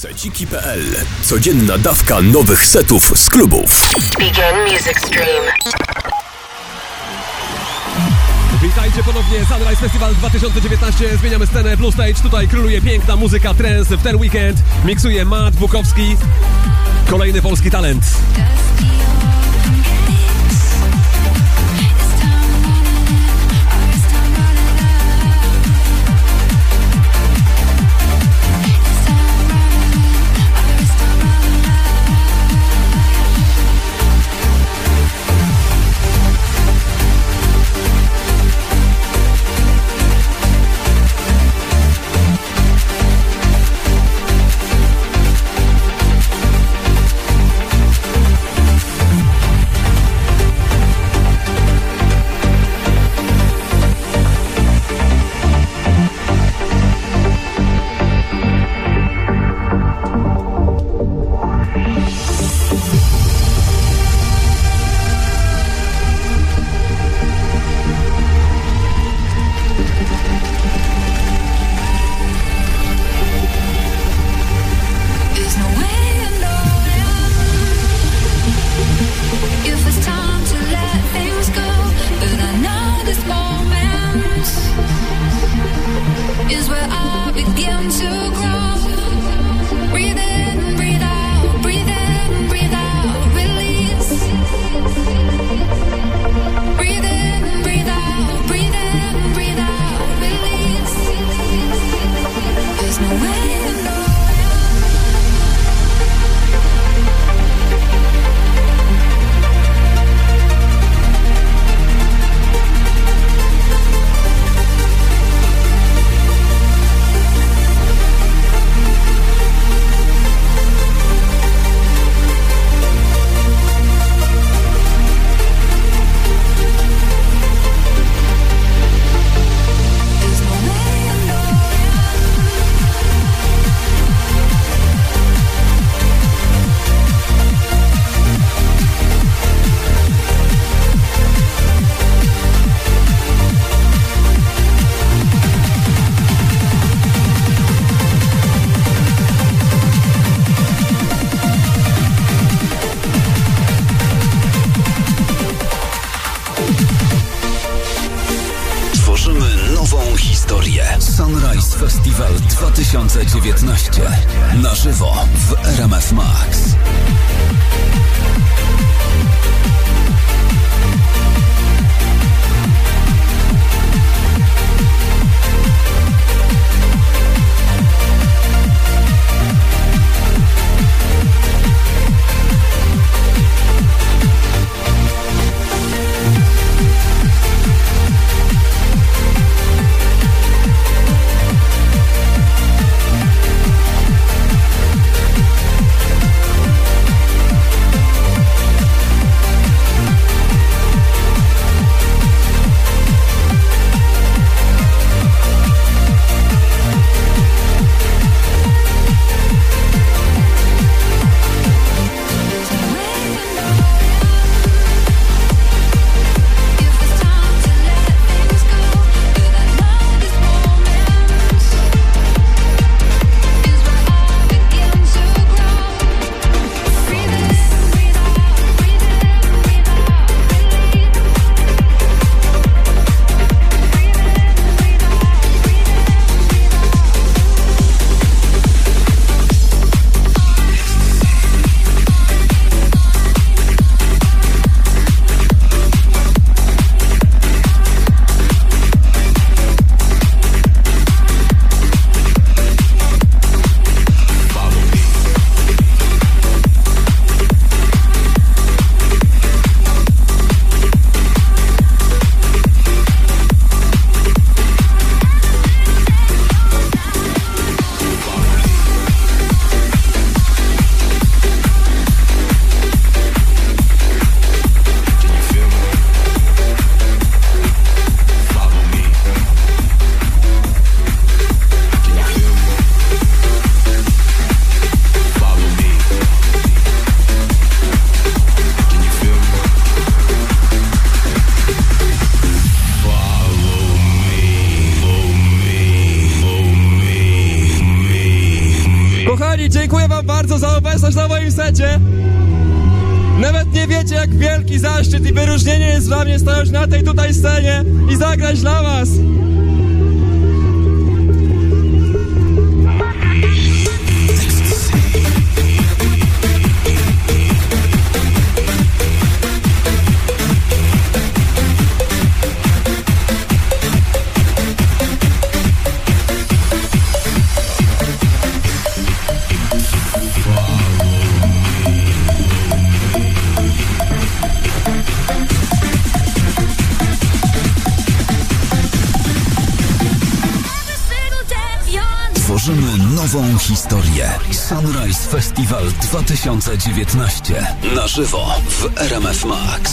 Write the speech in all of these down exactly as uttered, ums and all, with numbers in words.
Seciki kropka p l. Codzienna dawka nowych setów z klubów. Begin music stream. Witajcie ponownie, Sunrise Festival dwa tysiące dziewiętnaście. Zmieniamy scenę, Blue Stage. Tutaj króluje piękna muzyka trance. W ten weekend miksuje Matt Bukowski. Kolejny polski talent. Sunrise Festival dwa tysiące dziewiętnaście. Na żywo w R M F Max. Kochani, dziękuję wam bardzo za obecność na moim secie. Nawet nie wiecie, jak wielki zaszczyt i wyróżnienie jest dla mnie stanąć na tej tutaj scenie i zagrać dla was. Tworzymy nową historię. Sunrise Festival dwa tysiące dziewiętnaście. Na żywo w R M F Max.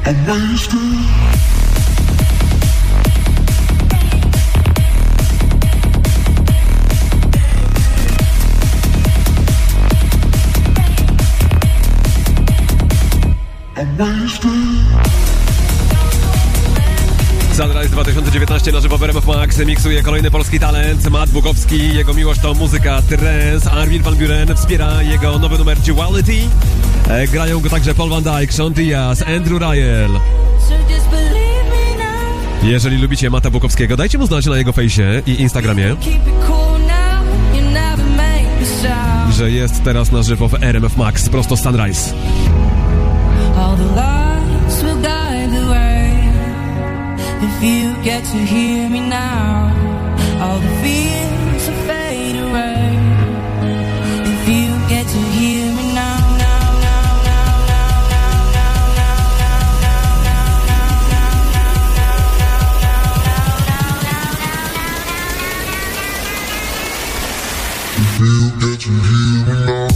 Sunrise dwa tysiące dziewiętnaście na żywo w R M F Max miksuje kolejny polski talent Matt Bukowski. Jego miłość to muzyka trance. Armin van Buuren wspiera jego nowy numer Duality. E, grają go także Paul van Dyk, Sean Diaz, Andrew Rayel. Jeżeli lubicie Matta Bukowskiego, dajcie mu znać na jego fejsie i Instagramie, że jest teraz na żywo w R M F Max prosto z Sunrise. If you get to hear me now, all the fears will fade away. If you get to hear me now, now, now, now, now, now, now, now, now, if you get to hear me now.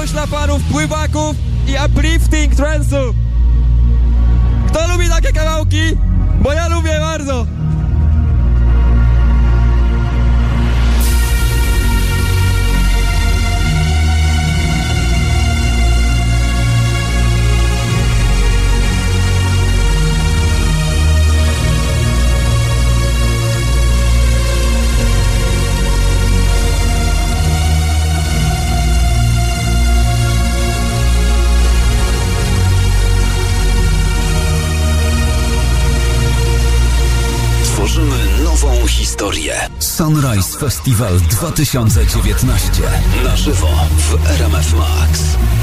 Coś dla panów pływaków i uplifting trance'u. Kto lubi takie kawałki? Bo ja lubię bardzo. Tworzymy nową historię. Sunrise Festival dwa tysiące dziewiętnaście. Na żywo w R M F Max.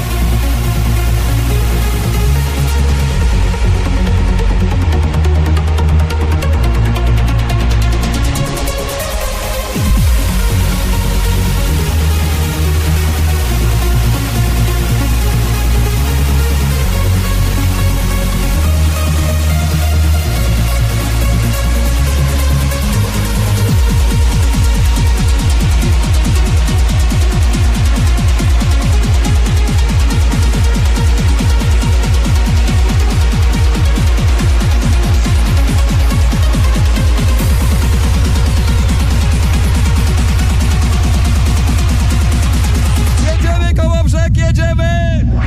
Jedziemy koło brzeg, jedziemy!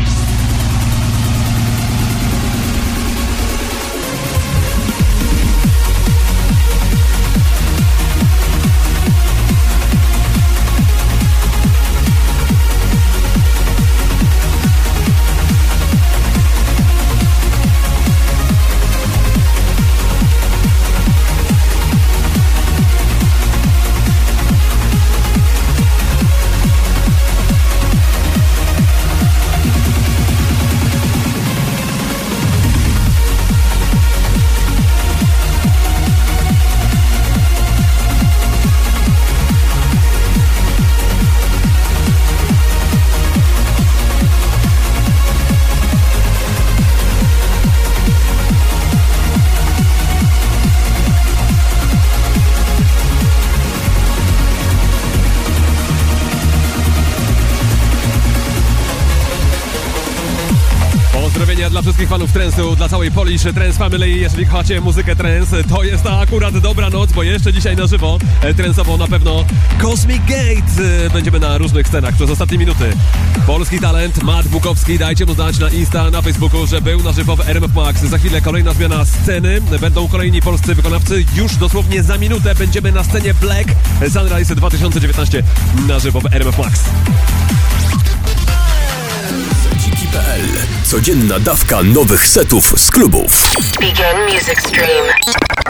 Pozdrowienia dla wszystkich fanów trance'u, dla całej Polish Trance Family. Jeżeli kochacie muzykę trance, to jest to akurat dobra noc, bo jeszcze dzisiaj na żywo trance'owo na pewno Cosmic Gate. Będziemy na różnych scenach przez ostatnie minuty. Polski talent Matt Bukowski, dajcie mu znać na Insta, na Facebooku, że był na żywo w R M F Max. Za chwilę kolejna zmiana sceny, będą kolejni polscy wykonawcy. Już dosłownie za minutę będziemy na scenie Black Sunrise dwa tysiące dziewiętnaście na żywo w R M F Max. Seciki kropka p l. Codzienna dawka nowych setów z klubów. Begin music stream.